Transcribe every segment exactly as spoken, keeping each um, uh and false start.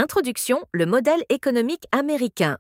Introduction, le modèle économique américain.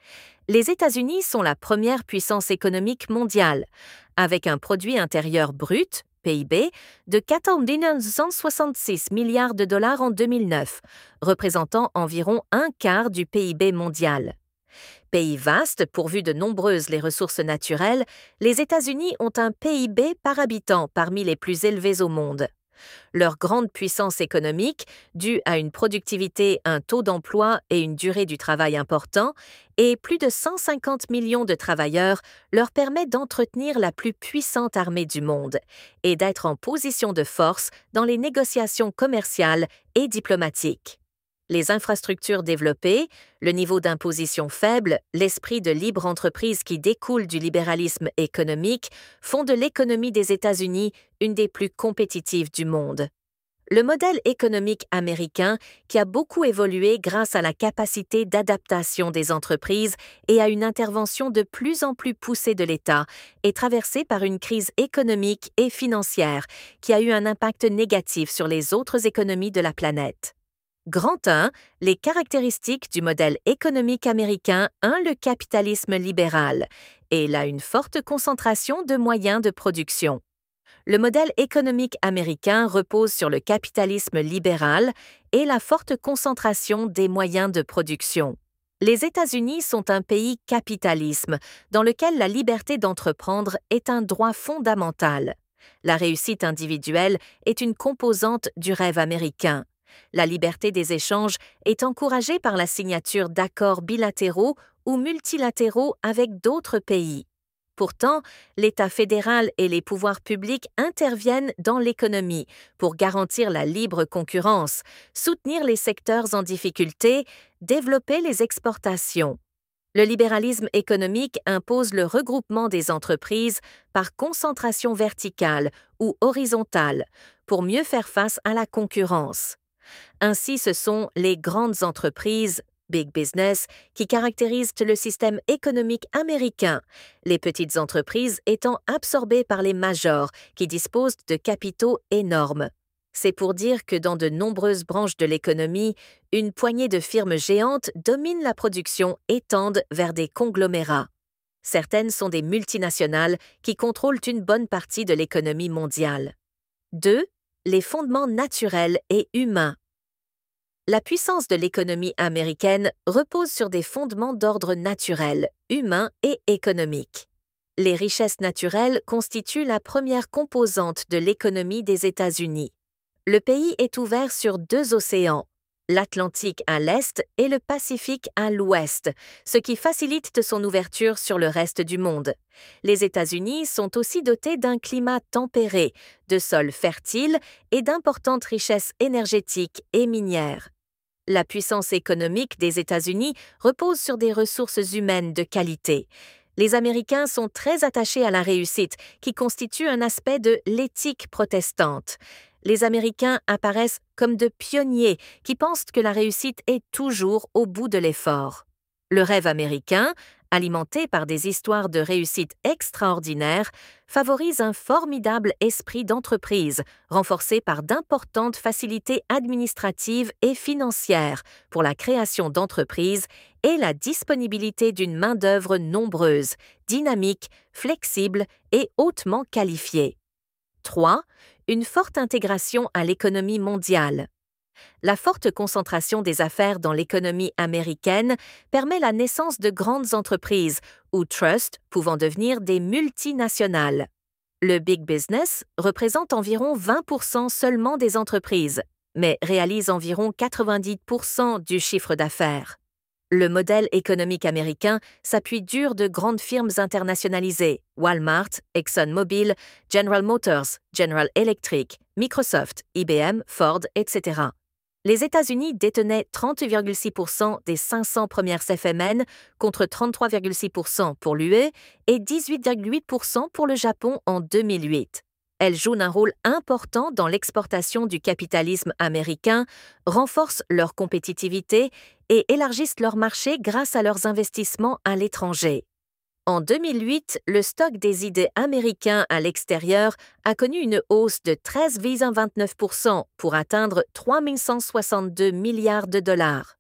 Les États-Unis sont la première puissance économique mondiale, avec un produit intérieur brut, P I B, de quatorze virgule soixante-six milliards de dollars en deux mille neuf, représentant environ un quart du P I B mondial. Pays vaste, pourvu de nombreuses les ressources naturelles, les États-Unis ont un P I B par habitant parmi les plus élevés au monde. Leur grande puissance économique, due à une productivité, un taux d'emploi et une durée du travail important, et plus de cent cinquante millions de travailleurs, leur permet d'entretenir la plus puissante armée du monde et d'être en position de force dans les négociations commerciales et diplomatiques. Les infrastructures développées, le niveau d'imposition faible, l'esprit de libre entreprise qui découle du libéralisme économique font de l'économie des États-Unis une des plus compétitives du monde. Le modèle économique américain, qui a beaucoup évolué grâce à la capacité d'adaptation des entreprises et à une intervention de plus en plus poussée de l'État, est traversé par une crise économique et financière qui a eu un impact négatif sur les autres économies de la planète. Grand un, les caractéristiques du modèle économique américain. un Le capitalisme libéral, et il a une forte concentration de moyens de production. Le modèle économique américain repose sur le capitalisme libéral et la forte concentration des moyens de production. Les États-Unis sont un pays capitalisme, dans lequel la liberté d'entreprendre est un droit fondamental. La réussite individuelle est une composante du rêve américain. La liberté des échanges est encouragée par la signature d'accords bilatéraux ou multilatéraux avec d'autres pays. Pourtant, l'État fédéral et les pouvoirs publics interviennent dans l'économie pour garantir la libre concurrence, soutenir les secteurs en difficulté, développer les exportations. Le libéralisme économique impose le regroupement des entreprises par concentration verticale ou horizontale pour mieux faire face à la concurrence. Ainsi, ce sont les grandes entreprises, big business, qui caractérisent le système économique américain, les petites entreprises étant absorbées par les majors qui disposent de capitaux énormes. C'est pour dire que dans de nombreuses branches de l'économie, une poignée de firmes géantes domine la production et tendent vers des conglomérats. Certaines sont des multinationales qui contrôlent une bonne partie de l'économie mondiale. deux Les fondements naturels et humains. La puissance de l'économie américaine repose sur des fondements d'ordre naturel, humain et économique. Les richesses naturelles constituent la première composante de l'économie des États-Unis. Le pays est ouvert sur deux océans, l'Atlantique à l'est et le Pacifique à l'ouest, ce qui facilite son ouverture sur le reste du monde. Les États-Unis sont aussi dotés d'un climat tempéré, de sols fertiles et d'importantes richesses énergétiques et minières. La puissance économique des États-Unis repose sur des ressources humaines de qualité. Les Américains sont très attachés à la réussite, qui constitue un aspect de l'éthique protestante. Les Américains apparaissent comme de pionniers qui pensent que la réussite est toujours au bout de l'effort. Le rêve américain, alimenté par des histoires de réussite extraordinaires, favorise un formidable esprit d'entreprise, renforcé par d'importantes facilités administratives et financières pour la création d'entreprises et la disponibilité d'une main-d'œuvre nombreuse, dynamique, flexible et hautement qualifiée. trois Une forte intégration à l'économie mondiale. La forte concentration des affaires dans l'économie américaine permet la naissance de grandes entreprises ou trusts pouvant devenir des multinationales. Le big business représente environ vingt pour cent seulement des entreprises, mais réalise environ quatre-vingt-dix pour cent du chiffre d'affaires. Le modèle économique américain s'appuie dur de grandes firmes internationalisées, Walmart, ExxonMobil, General Motors, General Electric, Microsoft, I B M, Ford, et cetera. Les États-Unis détenaient trente virgule six pour cent des cinq cents premières F M N contre trente-trois virgule six pour cent pour l'U E et dix-huit virgule huit pour cent pour le Japon en deux mille huit. Elles jouent un rôle important dans l'exportation du capitalisme américain, renforcent leur compétitivité et élargissent leur marché grâce à leurs investissements à l'étranger. En deux mille huit, le stock des idées américains à l'extérieur a connu une hausse de treize virgule vingt-neuf pour cent pour atteindre trois mille cent soixante-deux milliards de dollars.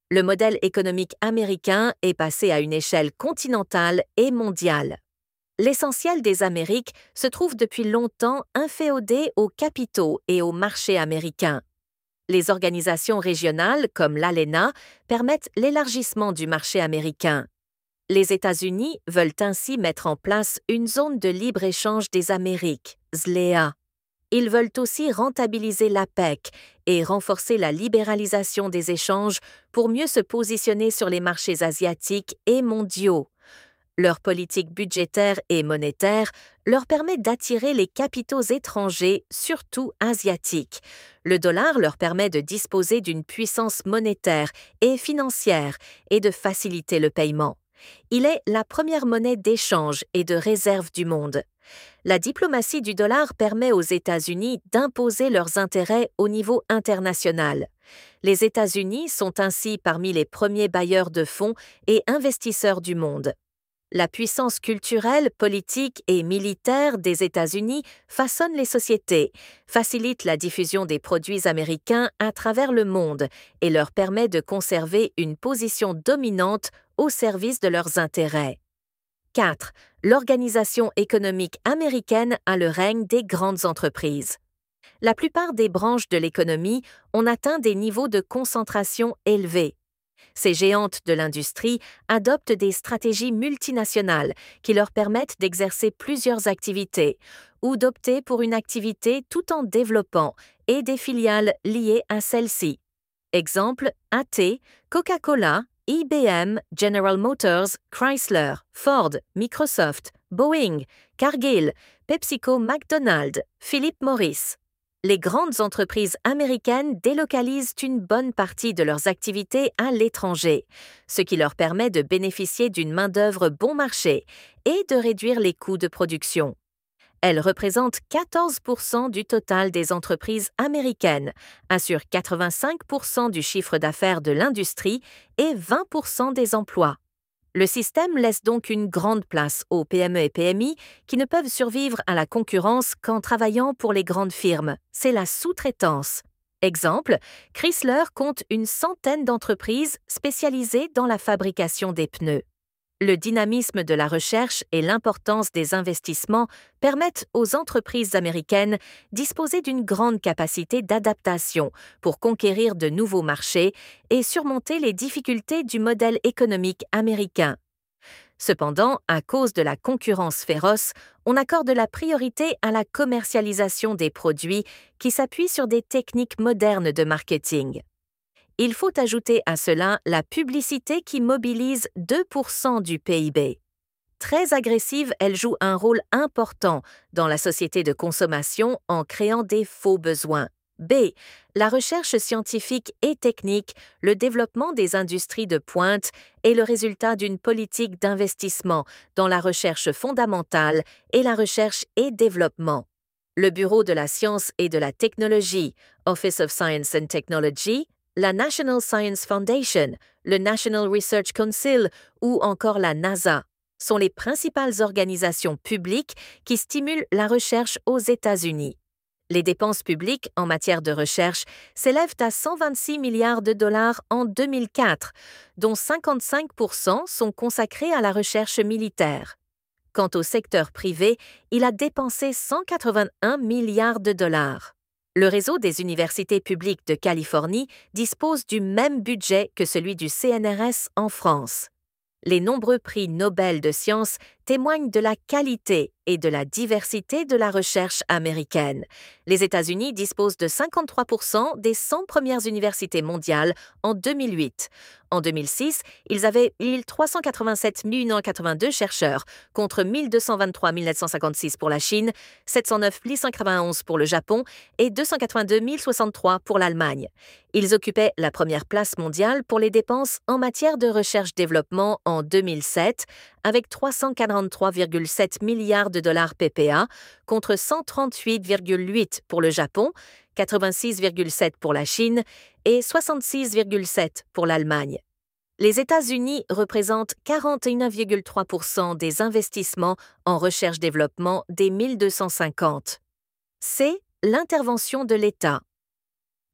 Le modèle économique américain est passé à une échelle continentale et mondiale. L'essentiel des Amériques se trouve depuis longtemps inféodé aux capitaux et aux marchés américains. Les organisations régionales, comme l'ALENA, permettent l'élargissement du marché américain. Les États-Unis veulent ainsi mettre en place une zone de libre-échange des Amériques, Z L E A. Ils veulent aussi rentabiliser l'A P E C et renforcer la libéralisation des échanges pour mieux se positionner sur les marchés asiatiques et mondiaux. Leur politique budgétaire et monétaire leur permet d'attirer les capitaux étrangers, surtout asiatiques. Le dollar leur permet de disposer d'une puissance monétaire et financière et de faciliter le paiement. Il est la première monnaie d'échange et de réserve du monde. La diplomatie du dollar permet aux États-Unis d'imposer leurs intérêts au niveau international. Les États-Unis sont ainsi parmi les premiers bailleurs de fonds et investisseurs du monde. La puissance culturelle, politique et militaire des États-Unis façonne les sociétés, facilite la diffusion des produits américains à travers le monde et leur permet de conserver une position dominante au service de leurs intérêts. quatre. L'organisation économique américaine a le règne des grandes entreprises. La plupart des branches de l'économie ont atteint des niveaux de concentration élevés. Ces géantes de l'industrie adoptent des stratégies multinationales qui leur permettent d'exercer plusieurs activités ou d'opter pour une activité tout en développant et des filiales liées à celle-ci. Exemple, A T, Coca-Cola, I B M, General Motors, Chrysler, Ford, Microsoft, Boeing, Cargill, PepsiCo, McDonald's, Philip Morris. Les grandes entreprises américaines délocalisent une bonne partie de leurs activités à l'étranger, ce qui leur permet de bénéficier d'une main-d'œuvre bon marché et de réduire les coûts de production. Elles représentent quatorze pour cent du total des entreprises américaines, assurent quatre-vingt-cinq pour cent du chiffre d'affaires de l'industrie et vingt pour cent des emplois. Le système laisse donc une grande place aux P M E et P M I qui ne peuvent survivre à la concurrence qu'en travaillant pour les grandes firmes. C'est la sous-traitance. Exemple, Chrysler compte une centaine d'entreprises spécialisées dans la fabrication des pneus. Le dynamisme de la recherche et l'importance des investissements permettent aux entreprises américaines disposer d'une grande capacité d'adaptation pour conquérir de nouveaux marchés et surmonter les difficultés du modèle économique américain. Cependant, à cause de la concurrence féroce, on accorde la priorité à la commercialisation des produits qui s'appuient sur des techniques modernes de marketing. Il faut ajouter à cela la publicité qui mobilise deux pour cent du P I B. Très agressive, elle joue un rôle important dans la société de consommation en créant des faux besoins. B. La recherche scientifique et technique, le développement des industries de pointe est le résultat d'une politique d'investissement dans la recherche fondamentale et la recherche et développement. Le Bureau de la science et de la technologie, Office of Science and Technology, la National Science Foundation, le National Research Council ou encore la NASA sont les principales organisations publiques qui stimulent la recherche aux États-Unis. Les dépenses publiques en matière de recherche s'élèvent à cent vingt-six milliards de dollars en deux mille quatre, dont cinquante-cinq pour cent sont consacrés à la recherche militaire. Quant au secteur privé, il a dépensé cent quatre-vingt-un milliards de dollars. Le réseau des universités publiques de Californie dispose du même budget que celui du C N R S en France. Les nombreux prix Nobel de sciences témoignent de la qualité et de la diversité de la recherche américaine. Les États-Unis disposent de cinquante-trois pour cent des cent premières universités mondiales en deux mille huit. En deux mille six, ils avaient mille trois cent quatre-vingt-sept mille neuf cent quatre-vingt-deux chercheurs, contre mille deux cent vingt-trois mille neuf cent cinquante-six pour la Chine, sept cent neuf mille cent quatre-vingt-onze pour le Japon et deux cent quatre-vingt-deux mille soixante-trois pour l'Allemagne. Ils occupaient la première place mondiale pour les dépenses en matière de recherche-développement en deux mille sept, avec trois cent quarante-trois virgule sept milliards de dollars P P A, contre cent trente-huit virgule huit pour le Japon, quatre-vingt-six virgule sept pour la Chine et soixante-six virgule sept pour l'Allemagne. Les États-Unis représentent quarante et un virgule trois pour cent des investissements en recherche-développement des mille deux cent cinquante. C. L'intervention de l'État.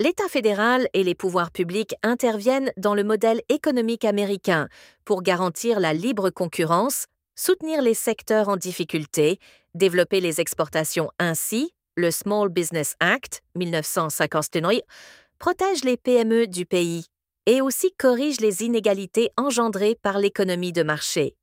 L'État fédéral et les pouvoirs publics interviennent dans le modèle économique américain pour garantir la libre concurrence, soutenir les secteurs en difficulté, développer les exportations ainsi. Le Small Business Act mille neuf cent cinquante-neuf protège les P M E du pays et aussi corrige les inégalités engendrées par l'économie de marché.